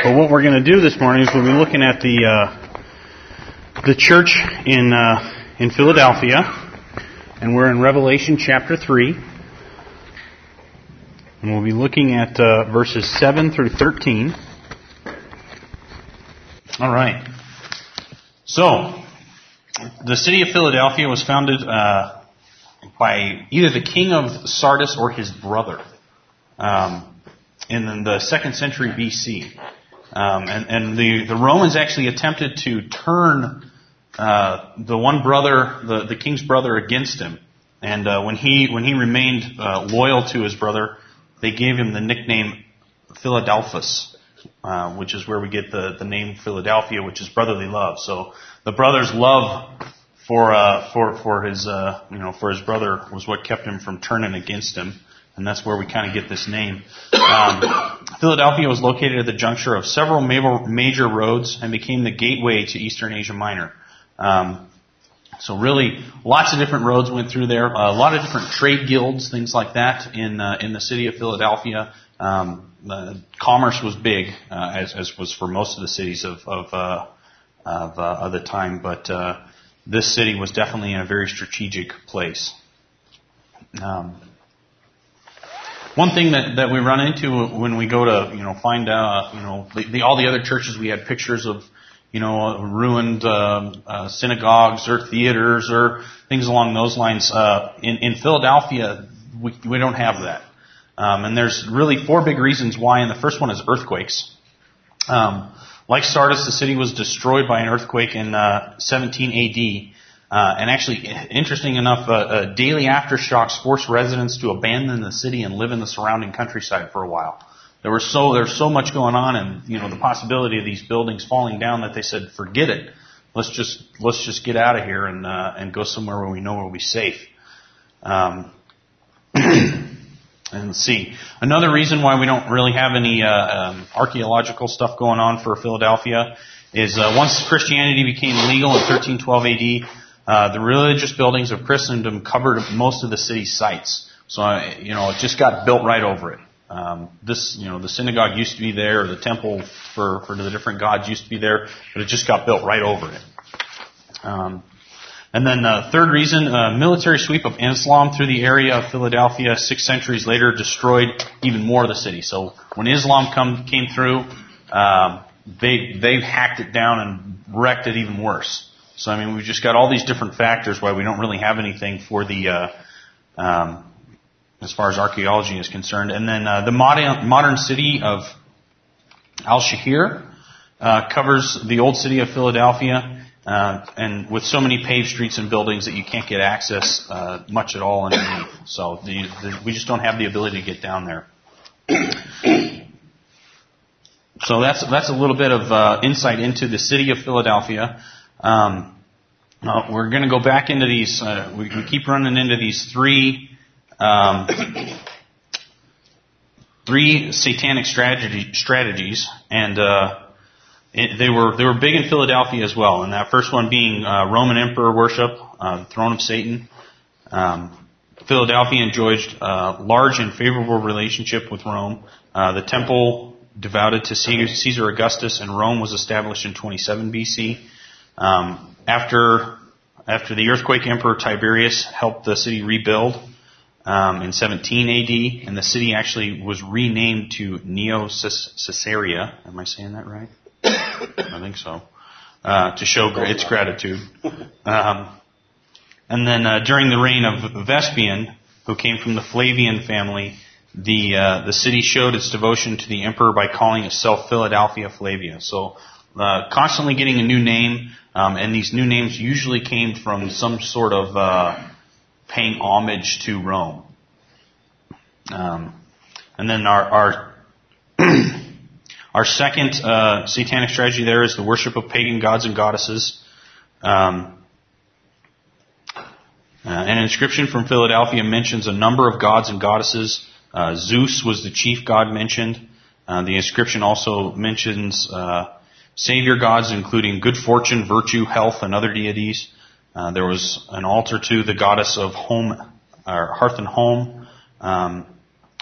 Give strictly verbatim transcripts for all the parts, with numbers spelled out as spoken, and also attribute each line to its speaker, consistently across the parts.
Speaker 1: But what we're going to do this morning is we'll be looking at the uh, the church in uh, in Philadelphia, and we're in Revelation chapter three, and we'll be looking at uh, verses seven through thirteen. All right. So, the city of Philadelphia was founded uh, by either the king of Sardis or his brother um, in the second century B C. Um, and, and the, the Romans actually attempted to turn uh, the one brother, the, the king's brother, against him. And uh, when he when he remained uh, loyal to his brother, they gave him the nickname Philadelphus, uh, which is where we get the, the name Philadelphia, which is brotherly love. So the brother's love for uh, for for his uh, you know for his brother was what kept him from turning against him. And that's where we kind of get this name. Um, Philadelphia was located at the juncture of several major roads and became the gateway to Eastern Asia Minor. Um, so really, lots of different roads went through there. A lot of different trade guilds, things like that, in uh, in the city of Philadelphia. Um, uh, commerce was big, uh, as, as was for most of the cities of of, uh, of, uh, of the time. But uh, this city was definitely in a very strategic place. Um, One thing that, that we run into when we go to, you know, find out, you know, the, the, all the other churches, we had pictures of, you know, ruined uh, uh, synagogues or theaters or things along those lines. Uh, in, in Philadelphia, we, we don't have that. Um, and there's really four big reasons why, and the first one is earthquakes. Um, like Sardis, the city was destroyed by an earthquake in uh, seventeen A D. Uh, and actually, interesting enough, uh, uh, daily aftershocks forced residents to abandon the city and live in the surrounding countryside for a while. There was so there's so much going on, and you know the possibility of these buildings falling down that they said, "Forget it. Let's just let's just get out of here and uh, and go somewhere where we know we'll be safe." Um, and let's see, another reason why we don't really have any uh, um, archaeological stuff going on for Philadelphia is uh, once Christianity became legal in thirteen twelve A D. Uh, the religious buildings of Christendom covered most of the city's sites. So, uh, you know, it just got built right over it. Um, this, you know, the synagogue used to be there, or the temple for, for the different gods used to be there, but it just got built right over it. Um, and then, uh, third reason, uh, military sweep of Islam through the area of Philadelphia six centuries later destroyed even more of the city. So when Islam come, came through, um, they, they've hacked it down and wrecked it even worse. So, I mean, we've just got all these different factors why we don't really have anything for the, uh, um, as far as archaeology is concerned. And then, uh, the modern, modern city of Al-Shahir, uh, covers the old city of Philadelphia, uh, and with so many paved streets and buildings that you can't get access, uh, much at all underneath. So, the, the, we just don't have the ability to get down there. So that's, that's a little bit of, uh, insight into the city of Philadelphia. Um, uh, we're going to go back into these. Uh, we, we keep running into these three, um, three satanic strategy, strategies, and uh, it, they were they were big in Philadelphia as well. And that first one being uh, Roman Emperor worship, uh, the throne of Satan. Um, Philadelphia enjoyed a large and favorable relationship with Rome. Uh, the temple devoted to Caesar Augustus in Rome was established in twenty-seven B C. Um, after after the earthquake, Emperor Tiberius helped the city rebuild um, in seventeen A D, and the city actually was renamed to Neo-Caesarea. Am I saying that right? I think so. Uh, to show its gratitude. Um, and then uh, during the reign of Vespasian, who came from the Flavian family, the uh, the city showed its devotion to the emperor by calling itself Philadelphia Flavia. So, uh, constantly getting a new name. Um, and these new names usually came from some sort of uh, paying homage to Rome. Um, and then our our, our second uh, satanic strategy there is the worship of pagan gods and goddesses. Um, uh, an inscription from Philadelphia mentions a number of gods and goddesses. Uh, Zeus was the chief god mentioned. Uh, the inscription also mentions Uh, savior gods, including good fortune, virtue, health, and other deities. Uh, there was an altar to the goddess of home, or hearth and home. Um,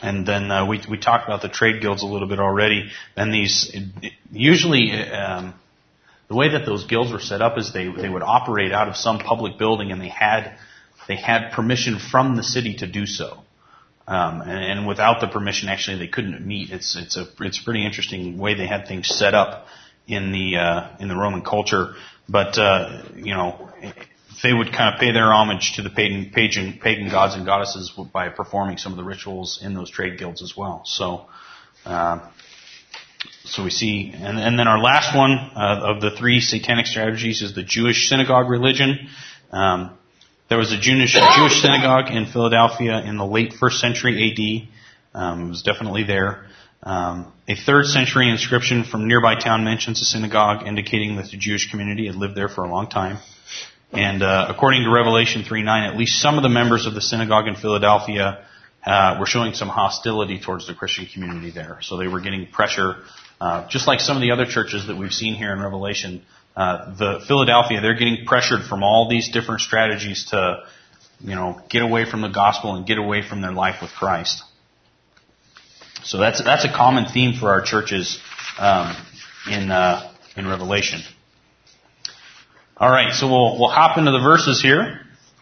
Speaker 1: And then uh, we we talked about the trade guilds a little bit already. And these usually um, the way that those guilds were set up is they they would operate out of some public building, and they had they had permission from the city to do so. Um, and, and without the permission, actually, they couldn't meet. It's it's a it's a pretty interesting way they had things set up in the uh, in the Roman culture. But uh, you know, they would kind of pay their homage to the pagan, pagan pagan gods and goddesses by performing some of the rituals in those trade guilds as well. So, uh, so we see, and, and then our last one uh, of the three satanic strategies is the Jewish synagogue religion. Um, There was a Jewish, Jewish synagogue in Philadelphia in the late first century A D. Um, it was definitely there. Um, a third century inscription from nearby town mentions a synagogue, indicating that the Jewish community had lived there for a long time. And uh, according to Revelation three nine, at least some of the members of the synagogue in Philadelphia uh, were showing some hostility towards the Christian community there. So they were getting pressure, uh, just like some of the other churches that we've seen here in Revelation. Uh, the Philadelphia, they're getting pressured from all these different strategies to, you know, get away from the gospel and get away from their life with Christ. So that's that's a common theme for our churches um, in uh, in Revelation. All right, so we'll we'll hop into the verses here,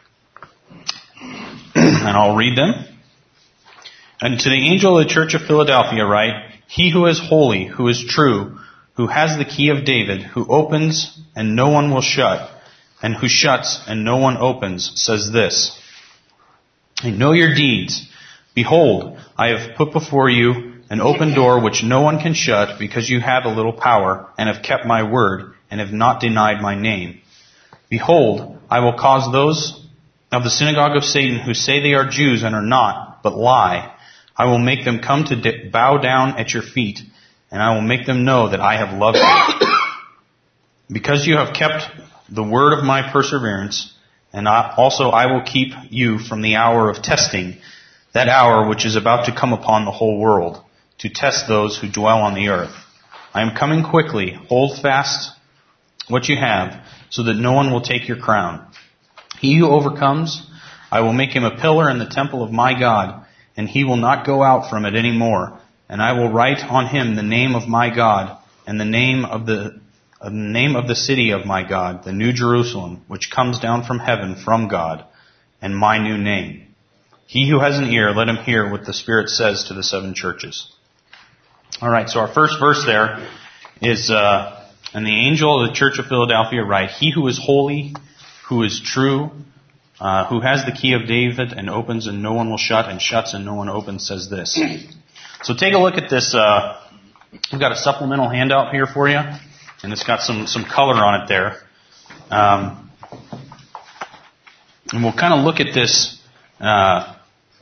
Speaker 1: and I'll read them. And to the angel of the church of Philadelphia write, "He who is holy, who is true, who has the key of David, who opens and no one will shut, and who shuts and no one opens, says this, I know your deeds. Behold, I have put before you an open door which no one can shut, because you have a little power, and have kept my word, and have not denied my name. Behold, I will cause those of the synagogue of Satan who say they are Jews and are not, but lie. I will make them come to bow down at your feet, and I will make them know that I have loved you. Because you have kept the word of my perseverance, and I, also I will keep you from the hour of testing, that hour which is about to come upon the whole world, to test those who dwell on the earth. I am coming quickly. Hold fast what you have, so that no one will take your crown. He who overcomes, I will make him a pillar in the temple of my God, and he will not go out from it any more. And I will write on him the name of my God, and the name of the, uh, the name of the city of my God, the New Jerusalem, which comes down from heaven from God, and my new name. He who has an ear, let him hear what the Spirit says to the seven churches." All right, so our first verse there is, uh, "And the angel of the church of Philadelphia write, He who is holy, who is true, uh, who has the key of David, and opens and no one will shut, and shuts and no one opens, says this." So take a look at this. Uh, we've got a supplemental handout here for you, and it's got some, some color on it there. Um, and we'll kind of look at this, uh,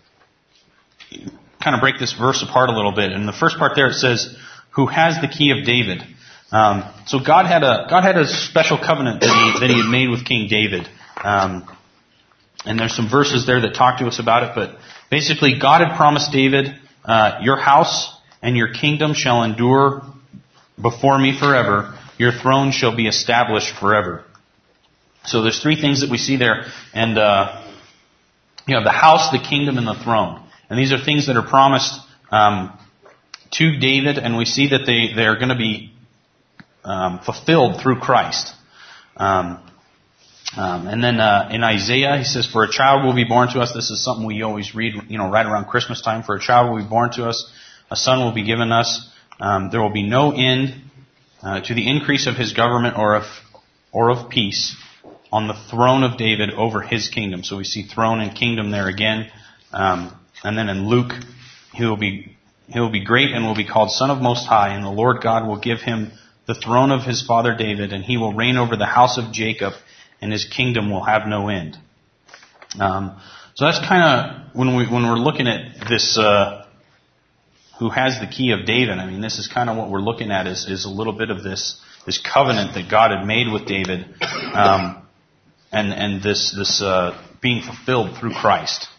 Speaker 1: kind of break this verse apart a little bit. In the first part there it says, "Who has the key of David." Um, so God had a God had a special covenant that He that He had made with King David. Um, and there's some verses there that talk to us about it. But basically, God had promised David, Uh, your house and your kingdom shall endure before me forever. Your throne shall be established forever. So there's three things that we see there. And, uh, you know, the house, the kingdom, and the throne. And these are things that are promised um, to David. And we see that they, they're going to be um, fulfilled through Christ. Um, Um, and then uh, in Isaiah, he says, "For a child will be born to us." This is something we always read, you know, right around Christmas time. "For a child will be born to us, a son will be given us. Um, there will be no end uh, to the increase of his government or of or of peace on the throne of David over his kingdom." So we see throne and kingdom there again. Um, and then in Luke, he will be he will be great and will be called Son of Most High, and the Lord God will give him the throne of his father David, and he will reign over the house of Jacob, and his kingdom will have no end. Um, so that's kind of when we when we're looking at this, uh, who has the key of David. I mean, this is kind of what we're looking at is is a little bit of this this covenant that God had made with David, um, and and this this uh, being fulfilled through Christ.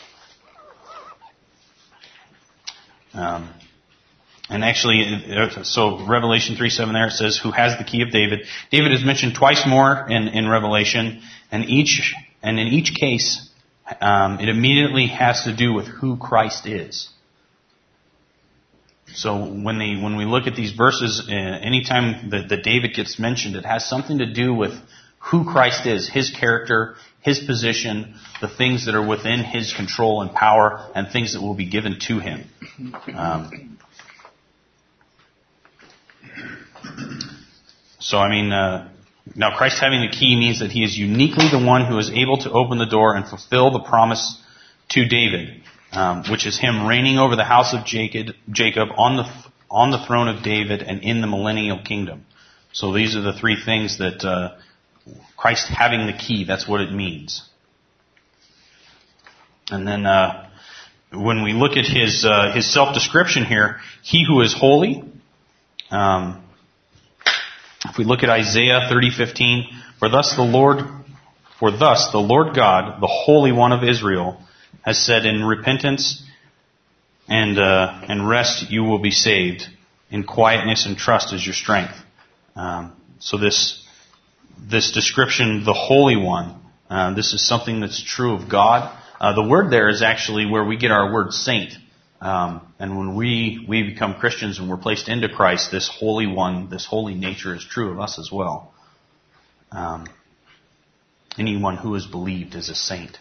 Speaker 1: Um, And actually, so Revelation three seven there, it says, "Who has the key of David." David is mentioned twice more in, in Revelation, and each and in each case, um, it immediately has to do with who Christ is. So when they when we look at these verses, uh, anytime that, that David gets mentioned, it has something to do with who Christ is, His character, His position, the things that are within His control and power, and things that will be given to Him. Um, so I mean, uh, now Christ having the key means that He is uniquely the one who is able to open the door and fulfill the promise to David. Um, which is Him reigning over the house of Jacob, Jacob on the on the throne of David and in the millennial kingdom. So these are the three things that uh, Christ having the key. That's what it means. And then uh, when we look at His uh, His self-description here, He who is holy. Um, if we look at Isaiah thirty fifteen, for thus the Lord, for thus the Lord God, the Holy One of Israel, has said, in repentance and uh, and rest you will be saved. In quietness and trust is your strength. Um, so this this description, the Holy One, uh, this is something that's true of God. Uh, the word there is actually where we get our word saint. Um, and when we we become Christians and we're placed into Christ, this Holy One, this holy nature is true of us as well. Um, anyone who is believed is a saint.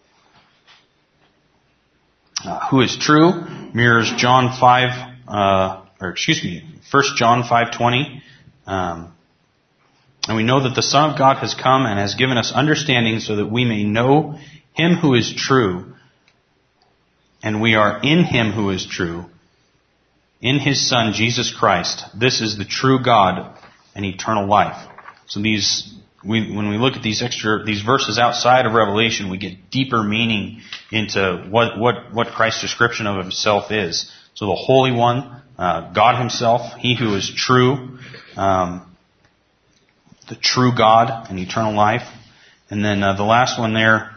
Speaker 1: Uh, who is true mirrors John five, uh, or excuse me, First John five twenty, um, and we know that the Son of God has come and has given us understanding so that we may know Him who is true, and we are in Him who is true, in His Son Jesus Christ. This is the true God and eternal life. So these. We, when we look at these extra, these verses outside of Revelation, we get deeper meaning into what, what, what Christ's description of Himself is. So the Holy One, uh, God Himself, He who is true, um, the true God and eternal life. And then uh, the last one there,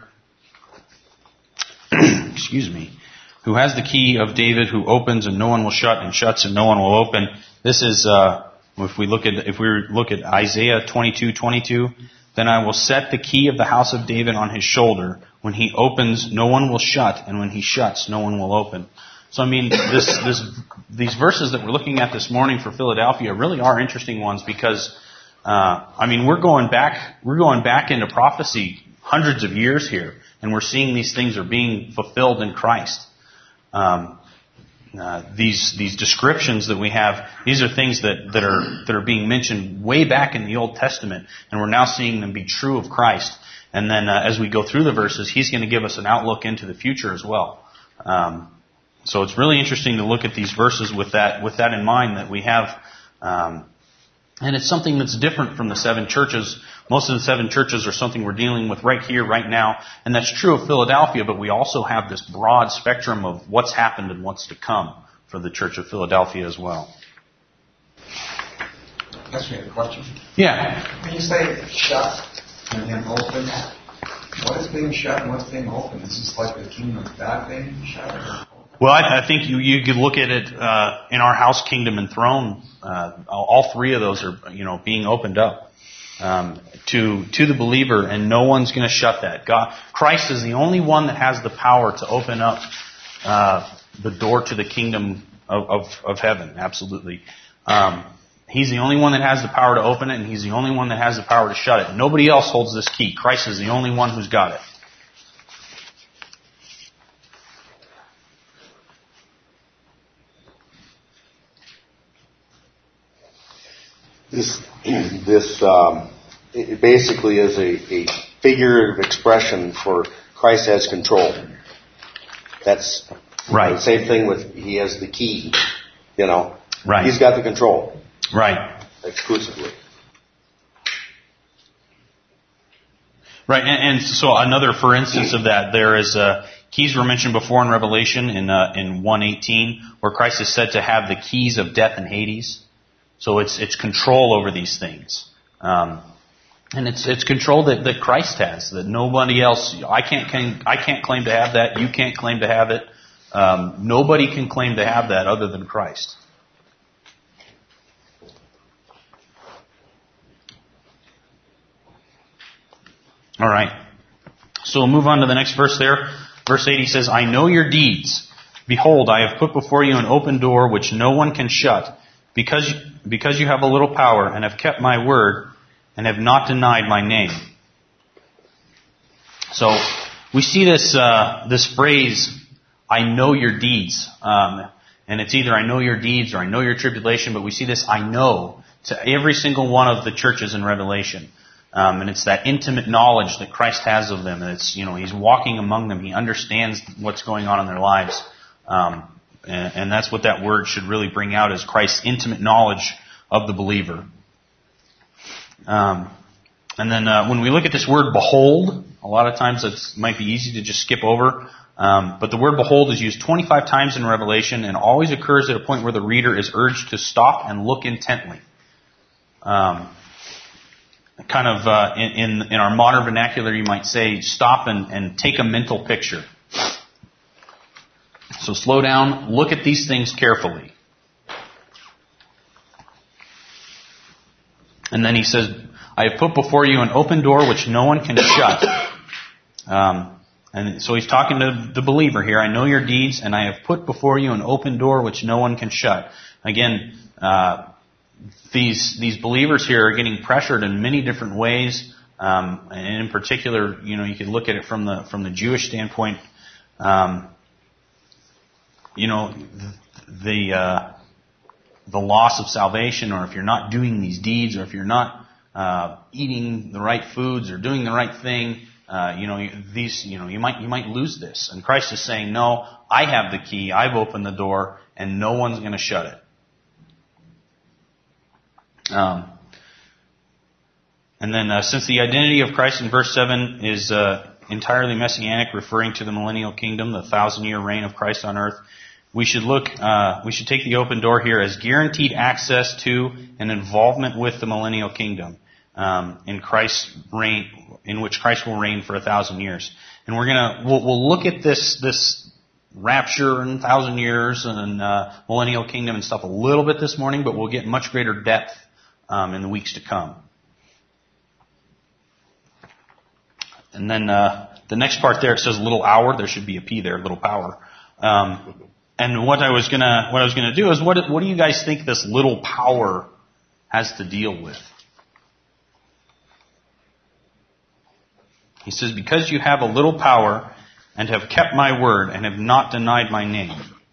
Speaker 1: excuse me, who has the key of David, who opens and no one will shut, and shuts and no one will open. This is, uh, If we look at if we look at Isaiah twenty-two twenty-two, then I will set the key of the house of David on his shoulder. When he opens, no one will shut, and when he shuts, no one will open. So I mean, this this these verses that we're looking at this morning for Philadelphia really are interesting ones because uh, I mean we're going back we're going back into prophecy hundreds of years here, and we're seeing these things are being fulfilled in Christ. Um, Uh, these these descriptions that we have, these are things that, that are that are being mentioned way back in the Old Testament, and we're now seeing them be true of Christ. And then uh, as we go through the verses, He's going to give us an outlook into the future as well. Um, so it's really interesting to look at these verses with that with that in mind, that we have, um, and it's something that's different from the seven churches. Most of the seven churches are something we're dealing with right here, right now, and that's true of Philadelphia, but we also have this broad spectrum of what's happened and what's to come for the Church of Philadelphia as well.
Speaker 2: Ask me a question.
Speaker 1: Yeah.
Speaker 2: When you say shut and then open, what is being shut and what's being open? Is this like the kingdom of God being shut? Or
Speaker 1: well, I, I think you, you could look at it uh, in our house, kingdom, and throne. Uh, all three of those are, you know, being opened up. Um, to to the believer, and no one's going to shut that. God, Christ is the only one that has the power to open up uh, the door to the kingdom of, of, of heaven. Absolutely, um, He's the only one that has the power to open it, and He's the only one that has the power to shut it. Nobody else holds this key. Christ is the only one who's got it.
Speaker 3: This, this um, it basically is a, a figure of expression for Christ has control. That's
Speaker 1: right.
Speaker 3: The same thing with He has the key. You know,
Speaker 1: right.
Speaker 3: He's got the control.
Speaker 1: Right.
Speaker 3: Exclusively.
Speaker 1: Right, and, and so another, for instance of that, there is uh, keys were mentioned before in Revelation in uh, in one eighteen, where Christ is said to have the keys of death and Hades. So it's it's control over these things, um, and it's it's control that, that Christ has, that nobody else. I can't can, I can't claim to have that. You can't claim to have it. Um, nobody can claim to have that other than Christ. All right. So we'll move on to the next verse there. Verse eighty says, I know your deeds, Behold, I have put before you an open door which no one can shut, because, because you have a little power and have kept my word and have not denied my name. So we see this uh, this phrase, I know your deeds. Um, and it's either I know your deeds or I know your tribulation, but we see this I know to every single one of the churches in Revelation. Um, and it's that intimate knowledge that Christ has of them. And it's, you know, He's walking among them. He understands what's going on in their lives. Um, and, and that's what that word should really bring out, is Christ's intimate knowledge of the believer. Um, and then uh, when we look at this word behold, a lot of times it might be easy to just skip over. Um, but the word behold is used twenty-five times in Revelation and always occurs at a point where the reader is urged to stop and look intently. Um, kind of uh, in, in in our modern vernacular, you might say stop and, and take a mental picture. So slow down, look at these things carefully. And then he says, I have put before you an open door which no one can shut. Um, and so he's talking to the believer here. I know your deeds, and I have put before you an open door which no one can shut. Again, uh, these these believers here are getting pressured in many different ways. Um, and in particular, you know, you could look at it from the from the Jewish standpoint. Um, you know, the uh, the loss of salvation, or if you're not doing these deeds, or if you're not uh, eating the right foods or doing the right thing, uh, you know, these, you know, you might you might lose this. And Christ is saying, no, I have the key. I've opened the door, and no one's going to shut it. Um, and then, uh, since the identity of Christ in verse seven is uh, entirely messianic, referring to the millennial kingdom, the thousand-year reign of Christ on earth, we should look. Uh, we should take the open door here as guaranteed access to and involvement with the millennial kingdom um, in Christ's reign, in which Christ will reign for a thousand years. And we're gonna we'll, we'll look at this this. rapture and thousand years and uh, millennial kingdom and stuff a little bit this morning, but we'll get much greater depth um, in the weeks to come. And then uh, the next part there, it says little hour. There should be a P there, little power. Um, and what I was gonna what I was gonna do is what what do you guys think this little power has to deal with? He says, because you have a little power and have kept my word, and have not denied my name.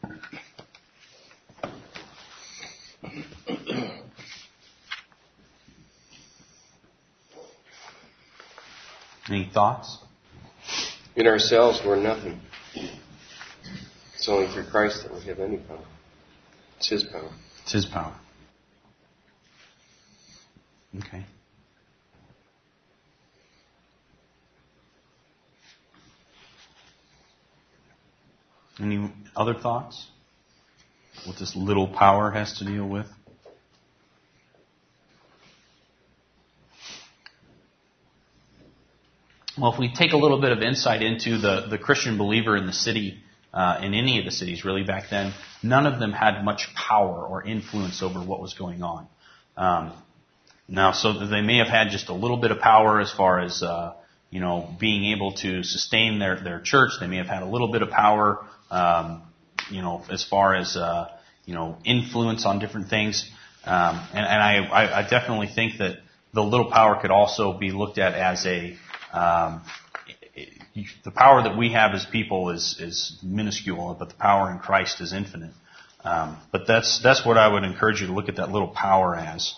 Speaker 1: Any thoughts?
Speaker 4: In ourselves, we're nothing. It's only through Christ that we have any power. It's His power.
Speaker 1: It's His power. Okay. Any other thoughts? What this little power has to deal with? Well, if we take a little bit of insight into the, the Christian believer in the city, uh, in any of the cities really back then, none of them had much power or influence over what was going on. Um, now, so they may have had just a little bit of power as far as, uh, you know, being able to sustain their, their church. They may have had a little bit of power, um, you know, as far as, uh, you know, influence on different things. Um, and, and I, I, I definitely think that the little power could also be looked at as a, um, it, it, the power that we have as people is, is minuscule, but the power in Christ is infinite. Um, but that's, that's what I would encourage you to look at that little power as.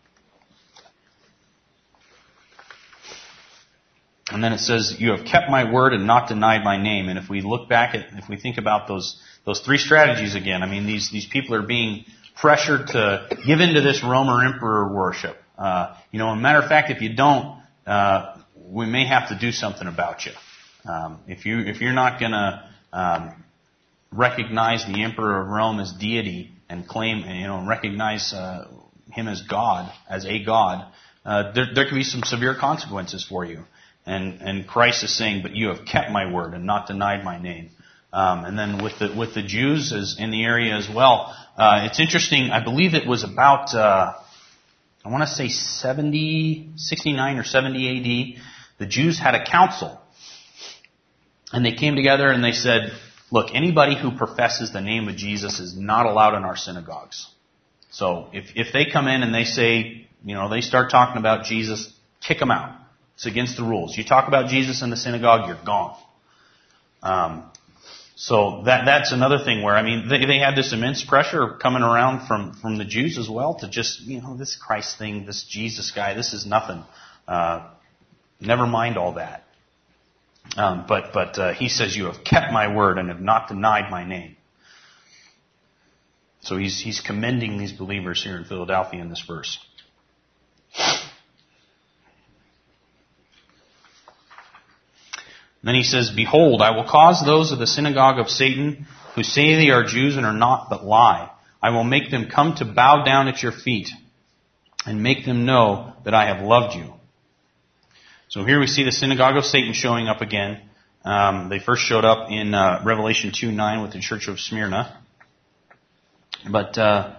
Speaker 1: And then it says, you have kept my word and not denied my name. And if we look back at, if we think about those, those three strategies again, I mean, these, these people are being pressured to give into this Roman emperor worship. Uh, you know, as a matter of fact, if you don't, uh, we may have to do something about you. Um, if you, if you're not gonna, um, recognize the emperor of Rome as deity and claim, you know, and recognize, uh, him as God, as a God, uh, there, there can be some severe consequences for you. And, and Christ is saying, but you have kept my word and not denied my name. Um, and then with the, with the Jews as in the area as well, uh, it's interesting. I believe it was about, uh, I want to say seventy, sixty-nine or seventy A D. The Jews had a council. And they came together and they said, look, anybody who professes the name of Jesus is not allowed in our synagogues. So if, if they come in and they say, you know, they start talking about Jesus, kick them out. It's against the rules. You talk about Jesus in the synagogue, you're gone. Um, so that that's another thing where, I mean, they, they had this immense pressure coming around from, from the Jews as well to just, you know, this Christ thing, this Jesus guy, this is nothing. Uh, never mind all that. Um, but but uh, he says, you have kept my word and have not denied my name. So he's he's commending these believers here in Philadelphia in this verse. Then he says, behold, I will cause those of the synagogue of Satan who say they are Jews and are not but lie. I will make them come to bow down at your feet and make them know that I have loved you. So here we see the synagogue of Satan showing up again. Um, they first showed up in uh, Revelation two nine with the church of Smyrna. But uh,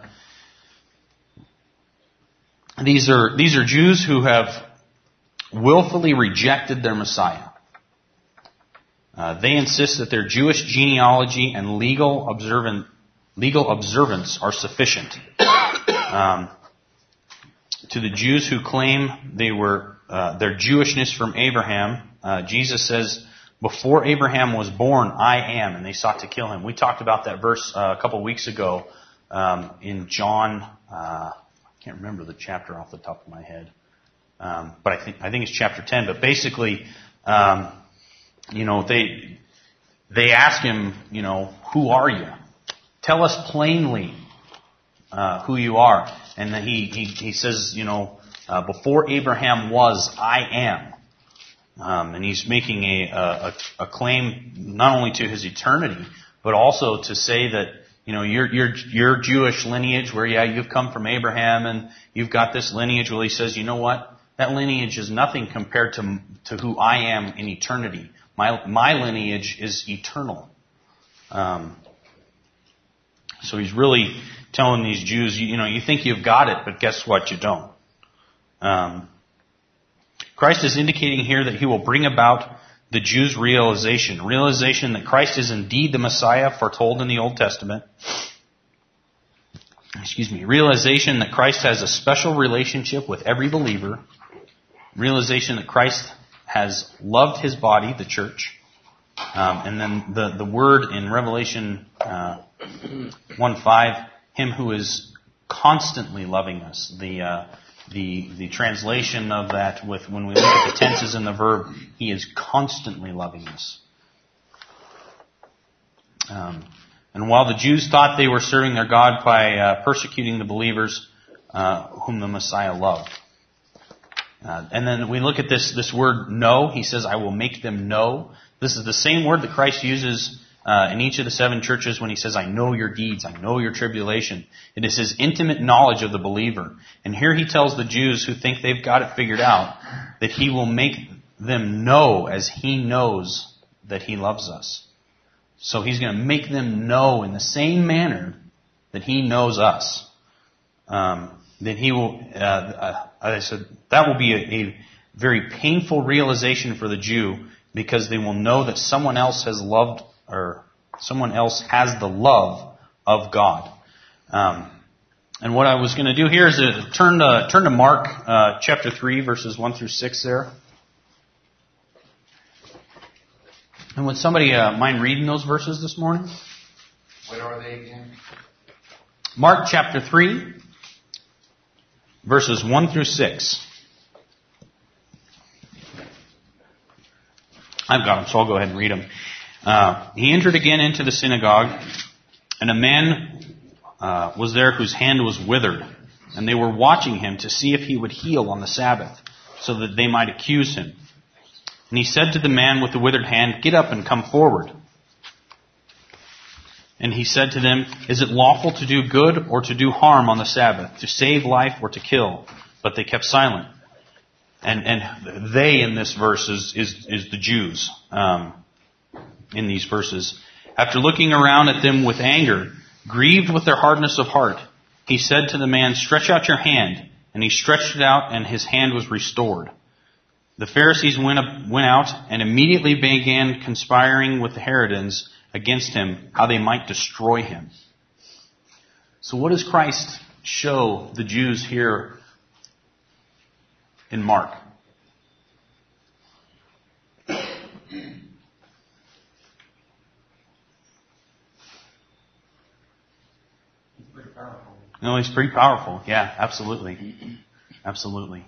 Speaker 1: these are these are Jews who have willfully rejected their Messiah. Uh, they insist that their Jewish genealogy and legal observant legal observance are sufficient. Um, to the Jews who claim they were uh, their Jewishness from Abraham, uh, Jesus says, "Before Abraham was born, I am," and they sought to kill him. We talked about that verse uh, a couple of weeks ago um, in John. Uh, I can't remember the chapter off the top of my head, um, but I think I think it's chapter ten. But basically, um, you know, they they ask him, you know, who are you? Tell us plainly uh, who you are. And then he, he, he says, you know, uh, before Abraham was, I am. Um, and he's making a, a, a claim not only to his eternity, but also to say that, you know, your, your, your Jewish lineage where, yeah, you've come from Abraham and you've got this lineage. Well, he says, you know what? That lineage is nothing compared to, to who I am in eternity. My, my lineage is eternal. Um, so he's really telling these Jews, you, you know, you think you've got it, but guess what? You don't. Um, Christ is indicating here that he will bring about the Jews' realization, realization that Christ is indeed the Messiah foretold in the Old Testament. Excuse me, realization that Christ has a special relationship with every believer, realization that Christ has loved his body, the church, um, and then the, the word in Revelation uh, one five, him who is constantly loving us. The uh, the the translation of that with when we look at the tenses and the verb, he is constantly loving us. Um, and while the Jews thought they were serving their God by uh, persecuting the believers uh, whom the Messiah loved. Uh, and then we look at this this word know. He says, I will make them know. This is the same word that Christ uses uh, in each of the seven churches when he says, I know your deeds, I know your tribulation. It is his intimate knowledge of the believer. And here he tells the Jews who think they've got it figured out that he will make them know as he knows that he loves us. So he's going to make them know in the same manner that he knows us. Um, then he will, uh, uh, I said, that will be a, a very painful realization for the Jew because they will know that someone else has loved, or someone else has the love of God. Um, and what I was going to do here is uh, turn to turn to Mark uh, chapter three, verses one through six there. And would somebody uh, mind reading those verses this morning?
Speaker 2: What are they again?
Speaker 1: Mark chapter three. Verses one through six. I've got them, so I'll go ahead and read them. Uh, he entered again into the synagogue, and a man uh, was there whose hand was withered, and they were watching him to see if he would heal on the Sabbath, so that they might accuse him. And he said to the man with the withered hand, Get up and come forward. And he said to them, Is it lawful to do good or to do harm on the Sabbath, to save life or to kill? But they kept silent. And and they in this verse is is, is the Jews um, in these verses. After looking around at them with anger, grieved with their hardness of heart, he said to the man, Stretch out your hand. And he stretched it out, and his hand was restored. The Pharisees went up, went out and immediately began conspiring with the Herodians against him, how they might destroy him. So what does Christ show the Jews here in Mark? No, he's pretty powerful. Yeah, absolutely. Absolutely.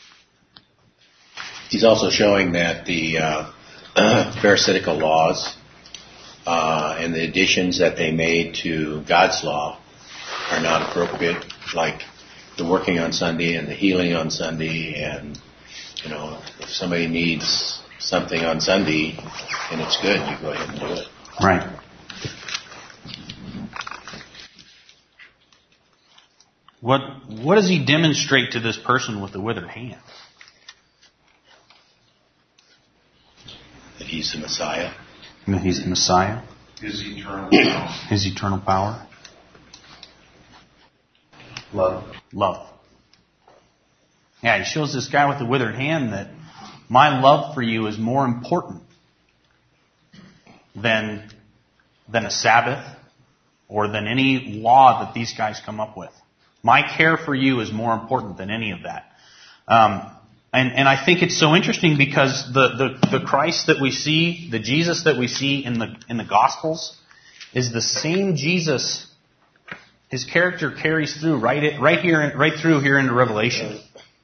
Speaker 5: He's also showing that the uh, Pharisaical laws uh, and the additions that they made to God's law are not appropriate, like the working on Sunday and the healing on Sunday, and, you know, if somebody needs something on Sunday and it's good, you go ahead and do it.
Speaker 1: Right. What what does he demonstrate to this person with the withered hand?
Speaker 5: That he's the Messiah.
Speaker 1: That he's the Messiah.
Speaker 2: His eternal power.
Speaker 1: His eternal power.
Speaker 2: Love.
Speaker 1: Love. Yeah, he shows this guy with the withered hand that my love for you is more important than, than a Sabbath or than any law that these guys come up with. My care for you is more important than any of that. Um, and, and I think it's so interesting because the, the, the Christ that we see, the Jesus that we see in the in the Gospels, is the same Jesus. His character carries through right right here, right through here into Revelation.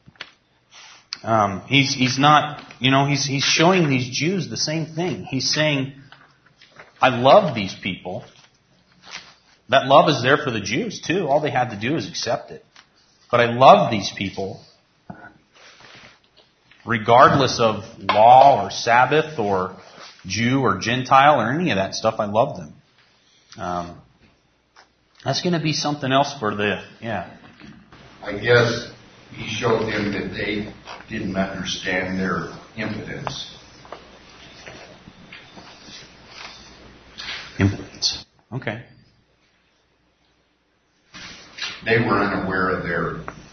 Speaker 1: Um, he's he's not, you know, he's he's showing these Jews the same thing. He's saying, I love these people. That love is there for the Jews too. All they had to do is accept it. But I love these people, regardless of law or Sabbath or Jew or Gentile or any of that stuff. I love them. Um, that's going to be something else for the, yeah.
Speaker 6: I guess he showed them that they didn't understand their impotence.
Speaker 1: Impotence. Okay.
Speaker 6: They were unaware of their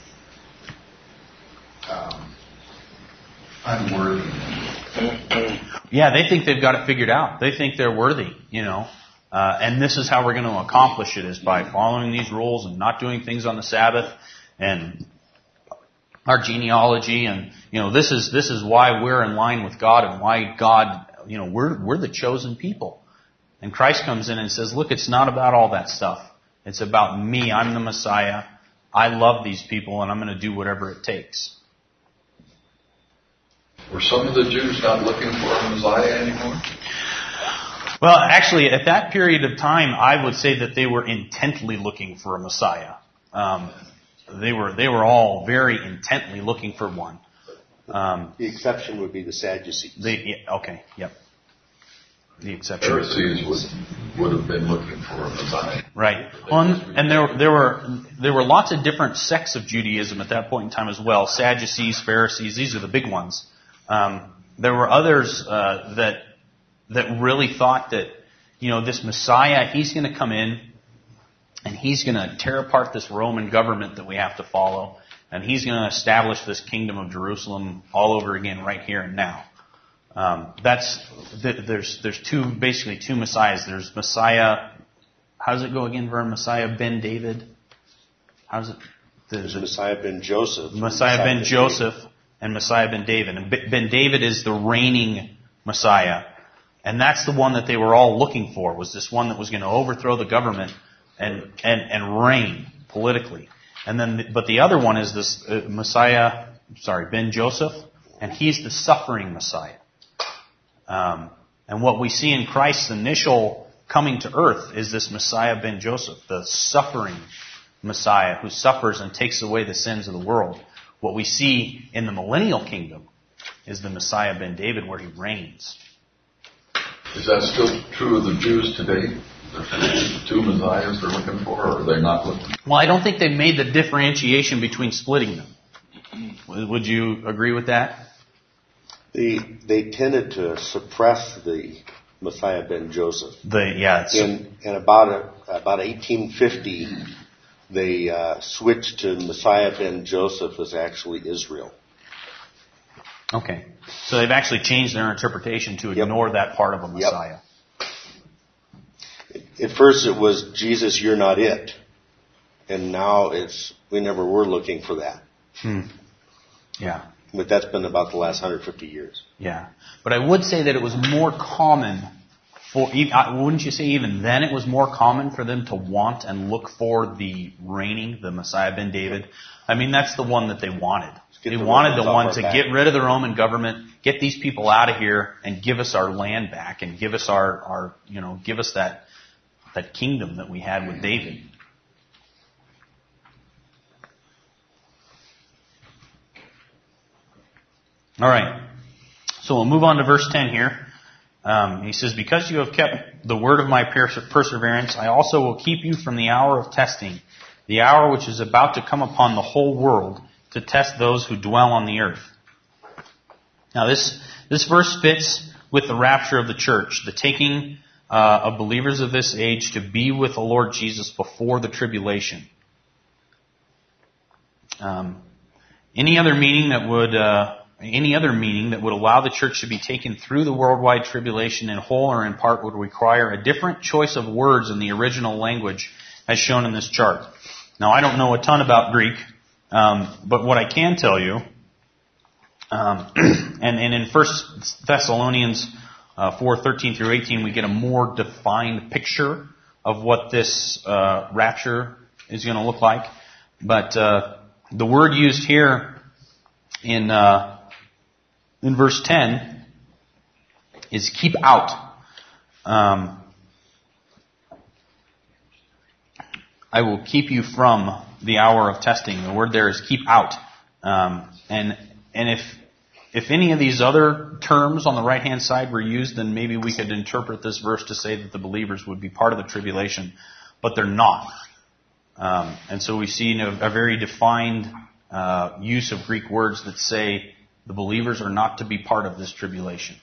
Speaker 6: um, unworthiness.
Speaker 1: Yeah, they think they've got it figured out. They think they're worthy, you know. Uh, and this is how we're going to accomplish it, is by following these rules and not doing things on the Sabbath and our genealogy. And, you know, this is this is why we're in line with God and why God, you know, we're we're the chosen people. And Christ comes in and says, look, it's not about all that stuff. It's about me. I'm the Messiah. I love these people, and I'm going to do whatever it takes.
Speaker 6: Were some of the Jews not looking for a Messiah anymore?
Speaker 1: Well, actually, at that period of time, I would say that they were intently looking for a Messiah. Um, they were they were all very intently looking for one. Um,
Speaker 3: The exception would be the Sadducees.
Speaker 1: the, yeah, okay, yep. The exception.
Speaker 6: Pharisees would, would have been looking for a Messiah.
Speaker 1: Right. Well, and, and there there were there were lots of different sects of Judaism at that point in time as well. Sadducees, Pharisees, these are the big ones. Um, there were others uh, that that really thought that, you know, this Messiah, he's going to come in and he's going to tear apart this Roman government that we have to follow, and he's going to establish this kingdom of Jerusalem all over again right here and now. Um, that's there's there's two basically two messiahs. There's Messiah. How does it go again, Vern? Messiah ben David. How does it?
Speaker 3: There's Messiah ben Joseph.
Speaker 1: Messiah ben Joseph and Messiah ben David. And Ben David is the reigning Messiah, and that's the one that they were all looking for. Was this one that was going to overthrow the government and and and reign politically? And then, the, but the other one is this uh, Messiah. Sorry, Ben Joseph, and he's the suffering Messiah. Um, and what we see in Christ's initial coming to earth is this Messiah ben Joseph, the suffering Messiah who suffers and takes away the sins of the world. What we see in the millennial kingdom is the Messiah ben David, where he reigns.
Speaker 6: Is that still true of the Jews today? The two messiahs they're looking for, or are they not looking?
Speaker 1: Well, I don't think they've made the differentiation between splitting them. Would you agree with that?
Speaker 3: They they tended to suppress the Messiah ben Joseph.
Speaker 1: The yeah. It's,
Speaker 3: In in about a, about eighteen fifty, they uh, switched to Messiah ben Joseph as actually Israel.
Speaker 1: Okay, so they've actually changed their interpretation to ignore yep. that part of a Messiah.
Speaker 3: Yep. At first it was, Jesus, you're not it. And now it's, we never were looking for that.
Speaker 1: Hmm. Yeah.
Speaker 3: But that's been about the last one hundred fifty years.
Speaker 1: Yeah. But I would say that it was more common for, wouldn't you say even then it was more common for them to want and look for the reigning, the Messiah ben David? I mean, that's the one that they wanted. They
Speaker 3: the
Speaker 1: wanted the
Speaker 3: Romans
Speaker 1: one
Speaker 3: off
Speaker 1: to
Speaker 3: our
Speaker 1: get
Speaker 3: back.
Speaker 1: rid of the Roman government, get these people out of here, and give us our land back, and give us our, our you know, give us that that kingdom that we had with David. All right. So we'll move on to verse ten here. Um, he says, because you have kept the word of my perse- perseverance, I also will keep you from the hour of testing, the hour which is about to come upon the whole world to test those who dwell on the earth. Now this, this verse fits with the rapture of the church, the taking uh, of believers of this age to be with the Lord Jesus before the tribulation. Um, any other meaning that would... Uh, Any other meaning that would allow the church to be taken through the worldwide tribulation in whole or in part would require a different choice of words in the original language as shown in this chart. Now, I don't know a ton about Greek, um, but what I can tell you, um, and, and in First Thessalonians uh, four, thirteen through eighteen, we get a more defined picture of what this uh, rapture is going to look like. But uh, the word used here in... Uh, In verse ten is keep out. Um, I will keep you from the hour of testing. The word there is keep out. Um, and and if if any of these other terms on the right hand side were used, then maybe we could interpret this verse to say that the believers would be part of the tribulation, but they're not. Um, and so we see a, a very defined uh, use of Greek words that say the believers are not to be part of this tribulation.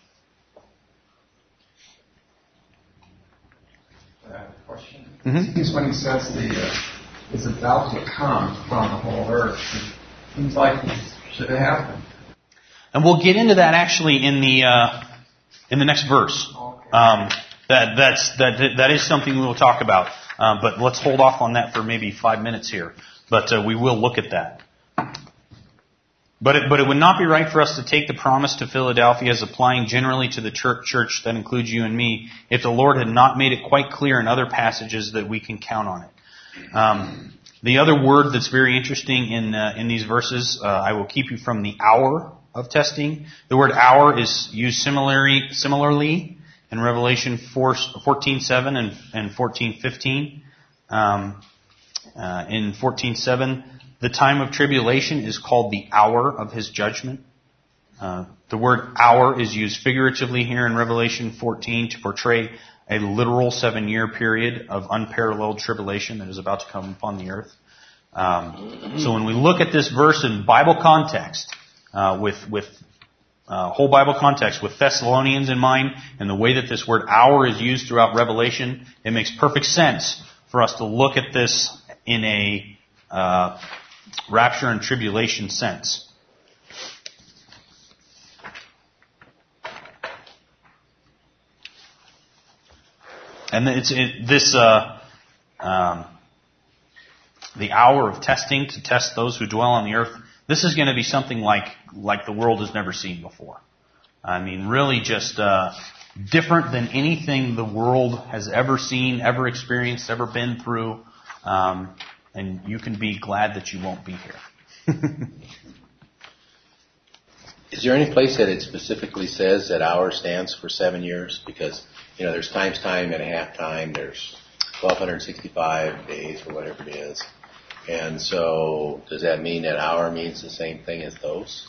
Speaker 2: I have a question.
Speaker 1: Mm-hmm.
Speaker 2: Because when he says the uh, is about to come upon the whole earth, it seems like it should have happened.
Speaker 1: And we'll get into that actually in the uh, in the next verse.
Speaker 2: Okay.
Speaker 1: Um, that that's that that is something we will talk about. Uh, but let's hold off on that for maybe five minutes here. But uh, we will look at that. But it, but it would not be right for us to take the promise to Philadelphia as applying generally to the church, church that includes you and me if the Lord had not made it quite clear in other passages that we can count on it. Um, the other word that's very interesting in uh, in these verses, uh, I will keep you from the hour of testing. The word hour is used similarly similarly in Revelation fourteen seven and, and fourteen fifteen. Um, uh, in fourteen seven, the time of tribulation is called the hour of his judgment. Uh, the word hour is used figuratively here in Revelation fourteen to portray a literal seven-year period of unparalleled tribulation that is about to come upon the earth. Um, so when we look at this verse in Bible context, uh, with with uh, whole Bible context, with Thessalonians in mind, and the way that this word hour is used throughout Revelation, it makes perfect sense for us to look at this in a uh, rapture and tribulation sense. And it's it, this uh, um, the hour of testing to test those who dwell on the earth. This is going to be something like like the world has never seen before. I mean, really just uh, different than anything the world has ever seen, ever experienced, ever been through. Um, and you can be glad that you won't be here.
Speaker 5: Is there any place that it specifically says that hour stands for seven years? Because, you know, there's times time and a half time. There's twelve sixty-five days or whatever it is. And so does that mean that hour means the same thing as those?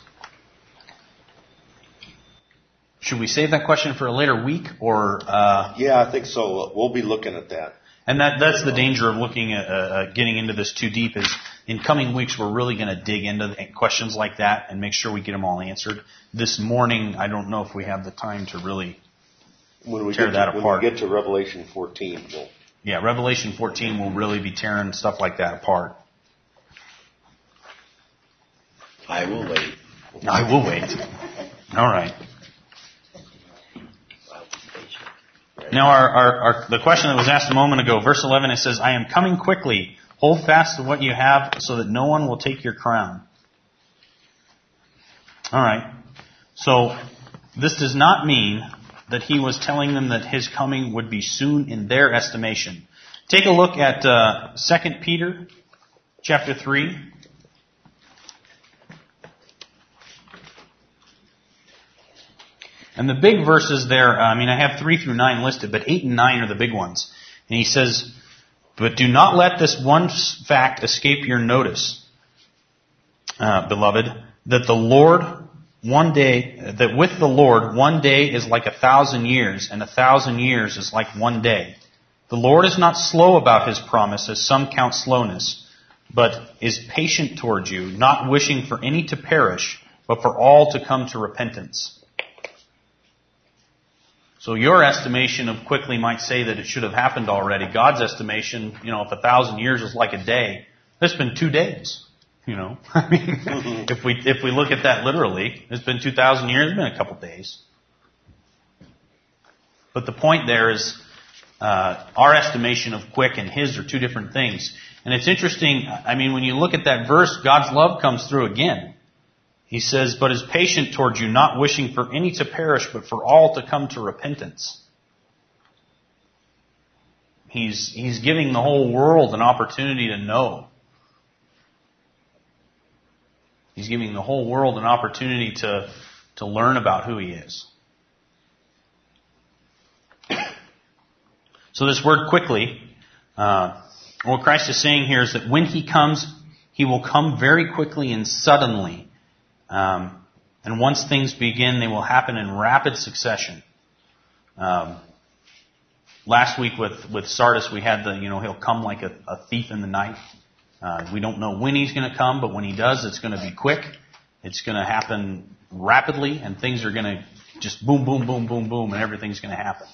Speaker 1: Should we save that question for a later week or? Uh,
Speaker 3: Yeah, I think so. We'll be looking at that.
Speaker 1: And that that's the danger of looking at uh, getting into this too deep is in coming weeks we're really going to dig into the questions like that and make sure we get them all answered. This morning I don't know if we have the time to really
Speaker 3: when we
Speaker 1: tear
Speaker 3: get
Speaker 1: that
Speaker 3: to,
Speaker 1: apart.
Speaker 3: When we get to Revelation fourteen, we'll...
Speaker 1: Yeah, Revelation fourteen will really be tearing stuff like that apart.
Speaker 5: I will wait.
Speaker 1: I will wait. All right.
Speaker 5: I'll be patient.
Speaker 1: Now, our, our, our, the question that was asked a moment ago, verse eleven, it says, I am coming quickly. Hold fast to what you have so that no one will take your crown. All right. So, this does not mean that he was telling them that his coming would be soon in their estimation. Take a look at uh, Second Peter chapter three. And the big verses there, I mean, I have three through nine listed, but eight and nine are the big ones. And he says, but do not let this one fact escape your notice, uh, beloved, that the Lord one day, that with the Lord one day is like a thousand years, and a thousand years is like one day. The Lord is not slow about His promise, as some count slowness, but is patient toward you, not wishing for any to perish, but for all to come to repentance. So your estimation of quickly might say that it should have happened already. God's estimation, you know, if a thousand years is like a day, it's been two days. You know, I mean, if we if we look at that literally, it's been two thousand years. It's been a couple days. But the point there is, uh, our estimation of quick and His are two different things. And it's interesting. I mean, when you look at that verse, God's love comes through again. He says, but is patient toward you, not wishing for any to perish, but for all to come to repentance. He's, he's giving the whole world an opportunity to know. He's giving the whole world an opportunity to, to learn about who He is. So this word quickly, uh, what Christ is saying here is that when He comes, He will come very quickly and suddenly. Um, and once things begin, they will happen in rapid succession. Um, last week with, with Sardis, we had the, you know, He'll come like a, a thief in the night. Uh, we don't know when He's going to come, but when He does, it's going to be quick. It's going to happen rapidly, and things are going to just boom, boom, boom, boom, boom, and everything's going to happen.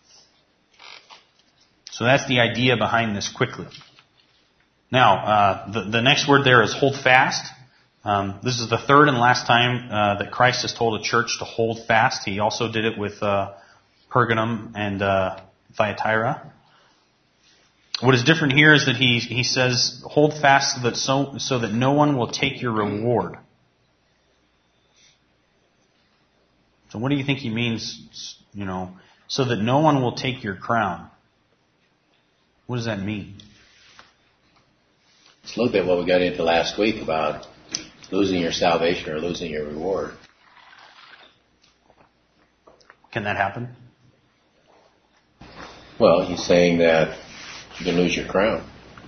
Speaker 1: So that's the idea behind this quickly. Now, uh, the, the next word there is hold fast. Um, this is the third and last time uh, that Christ has told a church to hold fast. He also did it with uh, Pergamum and uh, Thyatira. What is different here is that he he says, hold fast so that so, so that no one will take your reward. So what do you think he means, you know, so that no one will take your crown? What does that mean?
Speaker 5: It's a little bit what we got into last week about losing your salvation or losing your reward.
Speaker 1: Can that happen?
Speaker 5: Well, he's saying that you can lose your crown.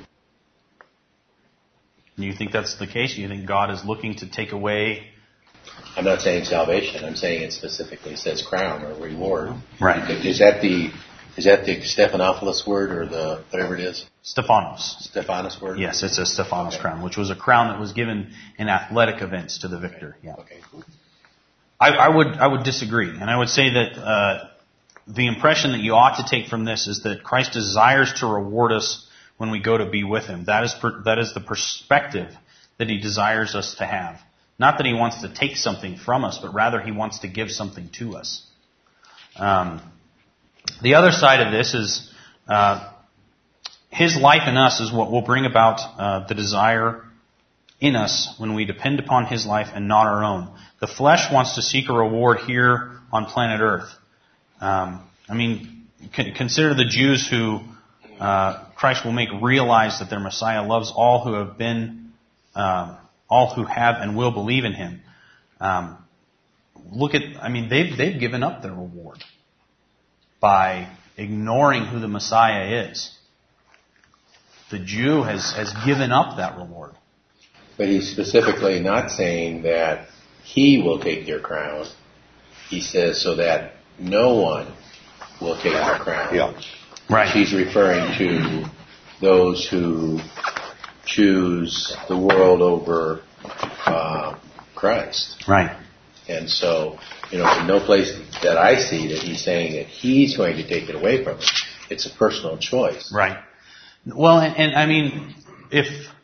Speaker 1: Do you think that's the case? Do you think God is looking to take away?
Speaker 5: I'm not saying salvation. I'm saying it specifically says crown or reward.
Speaker 1: Right.
Speaker 5: Is that the is that the Stephanopoulos word or the whatever it is?
Speaker 1: Stephanos.
Speaker 5: Stephanos word?
Speaker 1: Yes, it's a Stephanos
Speaker 5: okay.
Speaker 1: crown, which was a crown that was given in athletic events to the victor. Yeah.
Speaker 5: Okay. Cool.
Speaker 1: I, I would I would disagree, and I would say that uh, the impression that you ought to take from this is that Christ desires to reward us when we go to be with Him. That is per, that is the perspective that He desires us to have. Not that He wants to take something from us, but rather He wants to give something to us. Um, the other side of this is uh, His life in us is what will bring about uh, the desire in us when we depend upon His life and not our own. The flesh wants to seek a reward here on planet Earth. Um, I mean, consider the Jews who uh, Christ will make realize that their Messiah loves all who have been, um, all who have and will believe in Him. Um, look at, I mean, they've they've given up their reward by ignoring who the Messiah is. The Jew has has given up that reward.
Speaker 5: But he's specifically not saying that He will take your crown. He says so that no one will take your crown.
Speaker 3: Yeah.
Speaker 1: Right.
Speaker 5: He's referring to those who choose the world over uh, Christ.
Speaker 1: Right.
Speaker 5: And so, you know, in no place that I see that he's saying that He's going to take it away from them. It's a personal choice.
Speaker 1: Right. Well, and, and I mean, if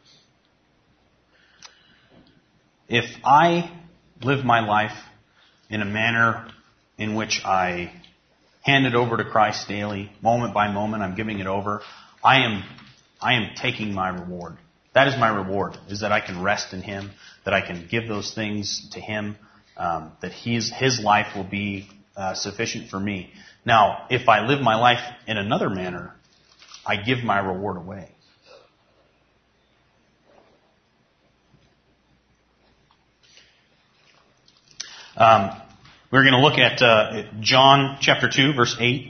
Speaker 1: if I live my life in a manner in which I hand it over to Christ daily, moment by moment. I'm giving it over. I am, I am taking my reward. That is my reward, is that I can rest in Him, that I can give those things to Him, um, that His, His life will be uh, sufficient for me. Now, if I live my life in another manner, I give my reward away. Um, we're going to look at uh, John chapter two, verse eight.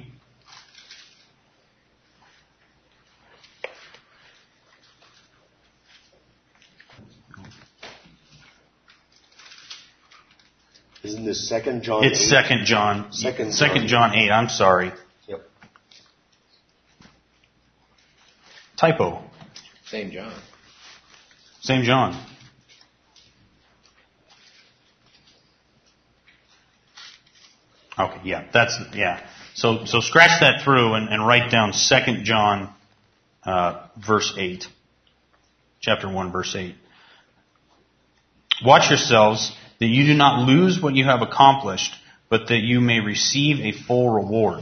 Speaker 3: Isn't this Second John?
Speaker 1: It's
Speaker 3: eight?
Speaker 1: Second John.
Speaker 3: Second
Speaker 1: Second John eight. I'm sorry.
Speaker 3: Yep.
Speaker 1: Typo.
Speaker 5: Same John.
Speaker 1: Same John. Okay, yeah, that's yeah. So so scratch that through and, and write down Second John, uh, verse eight, chapter one, verse eight. Watch yourselves that you do not lose what you have accomplished, but that you may receive a full reward.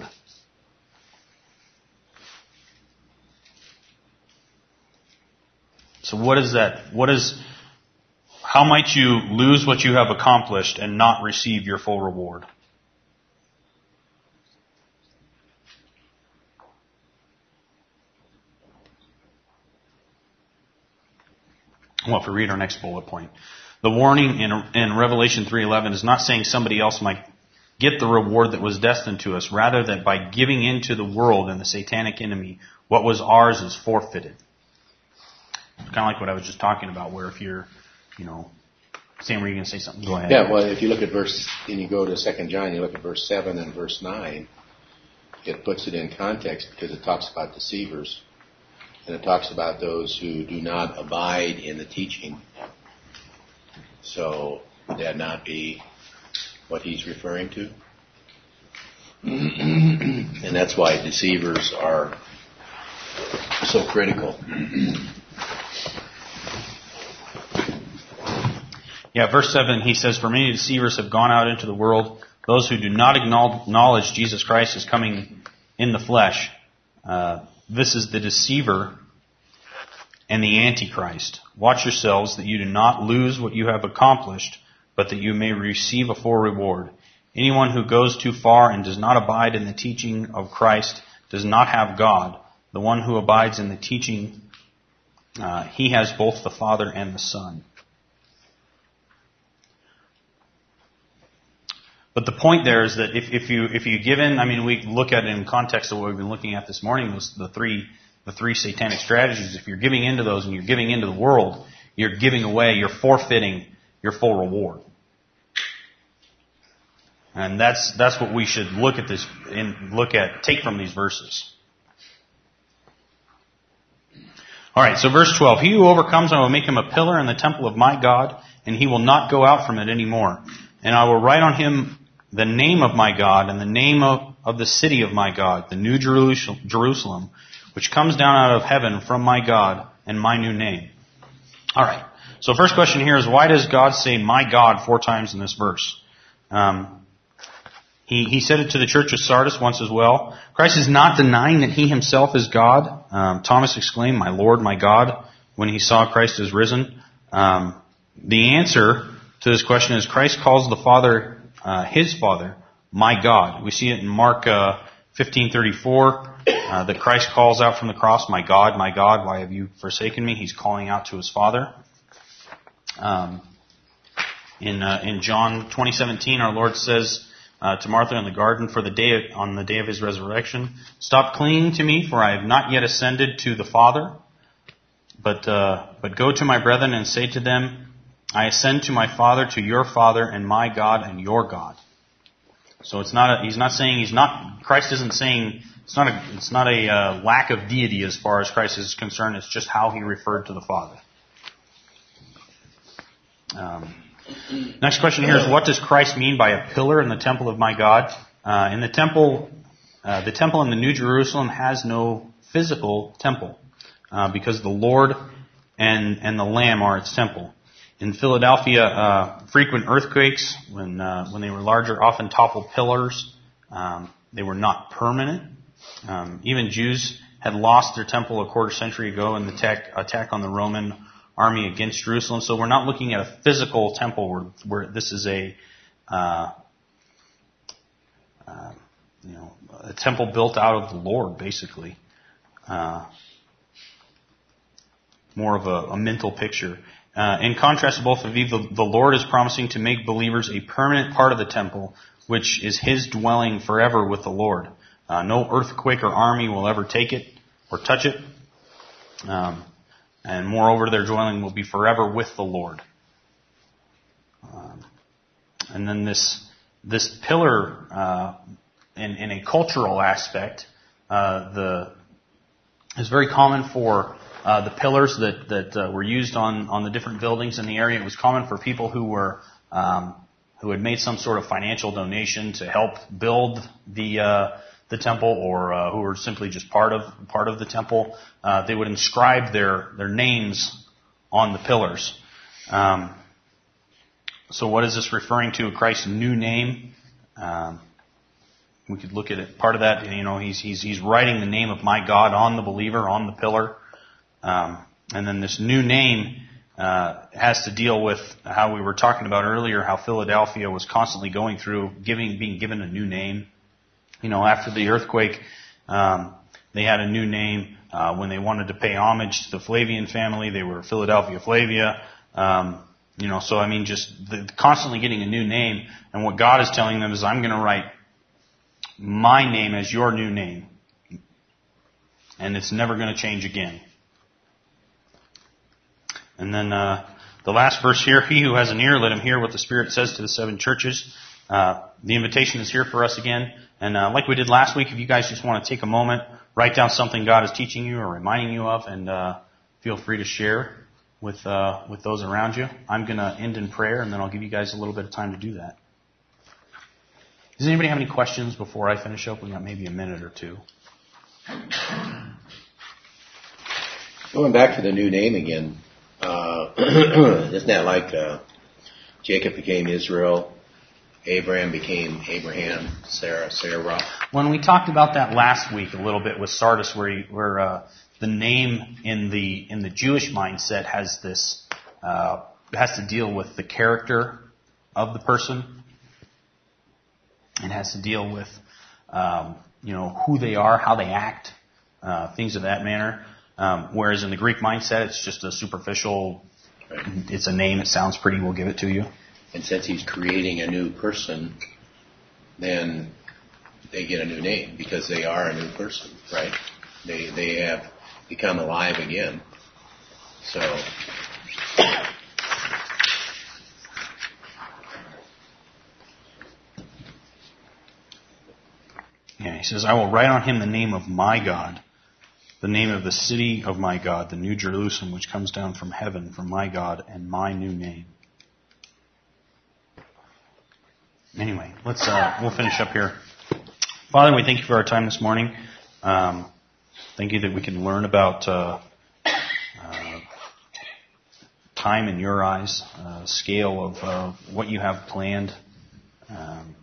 Speaker 1: So what is that? What is? How might you lose what you have accomplished and not receive your full reward? Well, if we read our next bullet point, the warning in, in Revelation three eleven is not saying somebody else might get the reward that was destined to us. Rather, that by giving into the world and the satanic enemy, what was ours is forfeited. It's kind of like what I was just talking about, where if you're, you know, Sam, were you going to say something? Go ahead.
Speaker 5: Yeah, well, if you look at verse, and you go to Second John, you look at verse seven and verse nine, it puts it in context because it talks about deceivers. And it talks about those who do not abide in the teaching. So, would that not be what he's referring to? And that's why deceivers are so critical.
Speaker 1: Yeah, verse seven, he says, "For many deceivers have gone out into the world, those who do not acknowledge Jesus Christ is coming in the flesh." Uh, This is the deceiver and the antichrist. Watch yourselves that you do not lose what you have accomplished, but that you may receive a full reward. Anyone who goes too far and does not abide in the teaching of Christ does not have God. The one who abides in the teaching, uh, he has both the Father and the Son. But the point there is that if, if you if you give in, I mean, we look at it in context of what we've been looking at this morning, was the three the three satanic strategies. If you're giving into those and you're giving into the world, you're giving away, you're forfeiting your full reward. And that's that's what we should look at this and look at take from these verses. All right, so verse twelve: He who overcomes, I will make him a pillar in the temple of my God, and he will not go out from it anymore. And I will write on him the name of my God and the name of, of the city of my God, the new Jerusalem, which comes down out of heaven from my God, and my new name. All right. So first question here is, why does God say my God four times in this verse? Um, he, he said it to the church of Sardis once as well. Christ is not denying that he himself is God. Um, Thomas exclaimed, "My Lord, my God," when he saw Christ as risen. Um, the answer to this question is Christ calls the Father uh, his Father, my God. We see it in Mark uh, fifteen thirty-four uh, that Christ calls out from the cross, "My God, my God, why have you forsaken me?" He's calling out to his Father. Um, in uh, in John twenty seventeen, our Lord says uh, to Martha in the garden for the day of, on the day of his resurrection, "Stop clinging to me, for I have not yet ascended to the Father, but uh, but go to my brethren and say to them, I ascend to my Father, to your Father, and my God and your God." So it's not. A, he's not saying he's not. Christ isn't saying it's not a. It's not a uh, lack of deity as far as Christ is concerned. It's just how he referred to the Father. Um, next question here is, what does Christ mean by a pillar in the temple of my God? Uh, in the temple, uh, the temple in the New Jerusalem has no physical temple uh, because the Lord and and the Lamb are its temple. In Philadelphia, uh, frequent earthquakes, when uh, when they were larger, often toppled pillars. Um, they were not permanent. Um, even Jews had lost their temple a quarter century ago in the attack, attack on the Roman army against Jerusalem. So we're not looking at a physical temple where, where this is a, uh, uh, you know, a temple built out of the Lord, basically. Uh, more of a, a mental picture. Uh, in contrast to both of these, the, the Lord is promising to make believers a permanent part of the temple, which is His dwelling forever with the Lord. Uh, no earthquake or army will ever take it or touch it. Um, and moreover, their dwelling will be forever with the Lord. Um, and then this this pillar, uh, in, in a cultural aspect, uh, the is very common for uh, the pillars that that uh, were used on on the different buildings in the area. It was common for people who were um, who had made some sort of financial donation to help build the uh, the temple, or uh, who were simply just part of part of the temple. Uh, they would inscribe their their names on the pillars. Um, so, what is this referring to? Christ's new name. Um, we could look at it. Part of that, you know, he's he's he's writing the name of my God on the believer, on the pillar. Um, and then this new name uh, has to deal with how we were talking about earlier, how Philadelphia was constantly going through giving, being given a new name. You know, after the earthquake, um, they had a new name. Uh, when they wanted to pay homage to the Flavian family, they were Philadelphia Flavia. Um, you know, so I mean, just the, constantly getting a new name. And what God is telling them is, I'm going to write my name as your new name, and it's never going to change again. And then uh, the last verse here, he who has an ear, let him hear what the Spirit says to the seven churches. Uh, the invitation is here for us again. And uh, like we did last week, if you guys just want to take a moment, write down something God is teaching you or reminding you of, and uh, feel free to share with uh, with those around you. I'm going to end in prayer, and then I'll give you guys a little bit of time to do that. Does anybody have any questions before I finish up? We've got maybe a minute or two.
Speaker 5: Going back to the new name again, uh, isn't that like uh, Jacob became Israel, Abraham became Abraham, Sarah, Sarah?
Speaker 1: When we talked about that last week a little bit with Sardis, where, he, where uh, the name in the in the Jewish mindset has this uh, has to deal with the character of the person. It has to deal with um, you know who they are, how they act, uh, things of that manner. Um, whereas in the Greek mindset, it's just a superficial. Right. It's a name. It sounds pretty. We'll give it to you.
Speaker 5: And since he's creating a new person, then they get a new name because they are a new person, right? They they have become alive again. So.
Speaker 1: Yeah, he says, I will write on him the name of my God, the name of the city of my God, the New Jerusalem, which comes down from heaven from my God, and my new name. Anyway, let's uh, we'll finish up here. Father, we thank you for our time this morning. Um, thank you that we can learn about uh, uh, time in your eyes, uh, scale of uh, what you have planned, um,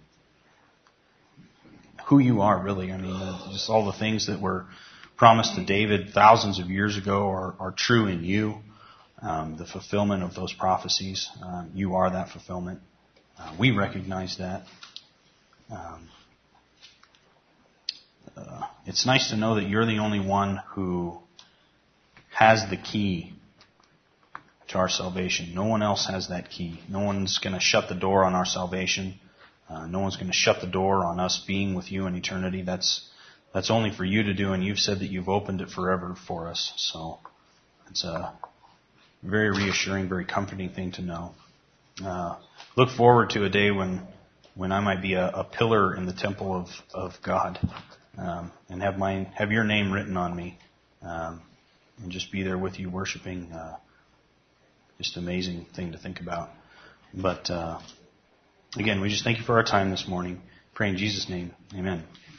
Speaker 1: who you are really. I mean, uh, just all the things that were promised to David thousands of years ago are, are true in you. Um, the fulfillment of those prophecies, um, you are that fulfillment. Uh, we recognize that. Um, uh, it's nice to know that you're the only one who has the key to our salvation. No one else has that key. No one's going to shut the door on our salvation. Uh, no one's going to shut the door on us being with you in eternity. That's that's only for you to do, and you've said that you've opened it forever for us. So it's a very reassuring, very comforting thing to know. Uh, look forward to a day when when I might be a, a pillar in the temple of, of God, um, and have my have your name written on me, um, and just be there with you worshiping. Uh, just an amazing thing to think about. But uh, again, we just thank you for our time this morning. Pray in Jesus' name. Amen.